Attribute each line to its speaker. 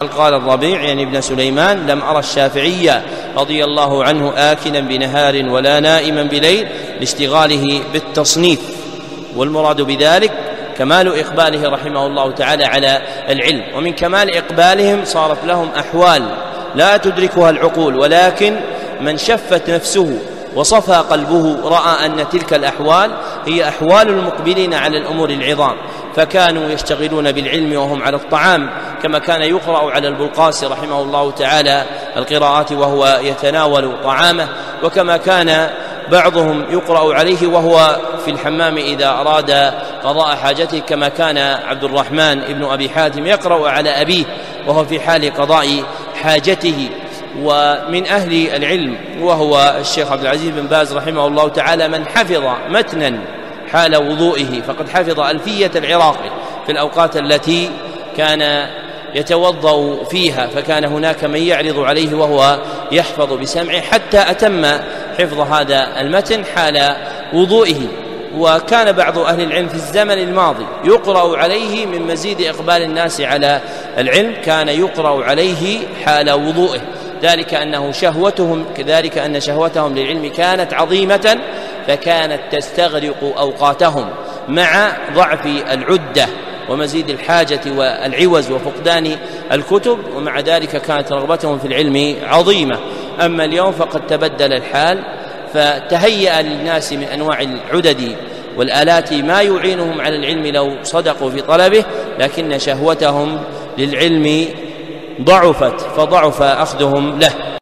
Speaker 1: قال الربيع يعني ابن سليمان: لم أرى الشافعي رضي الله عنه آكلا بنهار ولا نائما بليل لاشتغاله بالتصنيف. والمراد بذلك كمال إقباله رحمه الله تعالى على العلم، ومن كمال إقبالهم صارت لهم أحوال لا تدركها العقول، ولكن من شفت نفسه وصفى قلبه رأى أن تلك الأحوال هي أحوال المقبلين على الأمور العظام، فكانوا يشتغلون بالعلم وهم على الطعام، كما كان يقرأ على البلقاس رحمه الله تعالى القراءات وهو يتناول طعامه، وكما كان بعضهم يقرأ عليه وهو في الحمام إذا أراد قضاء حاجته، كما كان عبد الرحمن ابن أبي حاتم يقرأ على أبيه وهو في حال قضاء حاجته. ومن أهل العلم وهو الشيخ عبد العزيز بن باز رحمه الله تعالى من حفظ متنا حال وضوئه، فقد حفظ ألفية العراقي في الأوقات التي كان يتوضأ فيها، فكان هناك من يعرض عليه وهو يحفظ بسمعه حتى أتم حفظ هذا المتن حال وضوئه. وكان بعض أهل العلم في الزمن الماضي يقرأ عليه من مزيد إقبال الناس على العلم، كان يقرأ عليه حال وضوئه، ذلك أن شهوتهم للعلم كانت عظيمة، فكانت تستغرق أوقاتهم مع ضعف العدة ومزيد الحاجة والعوز وفقدان الكتب، ومع ذلك كانت رغبتهم في العلم عظيمة. أما اليوم فقد تبدل الحال، فتهيأ للناس من أنواع العدد والآلات ما يعينهم على العلم لو صدقوا في طلبه، لكن شهوتهم للعلم ضعفت فضعف أخذهم له.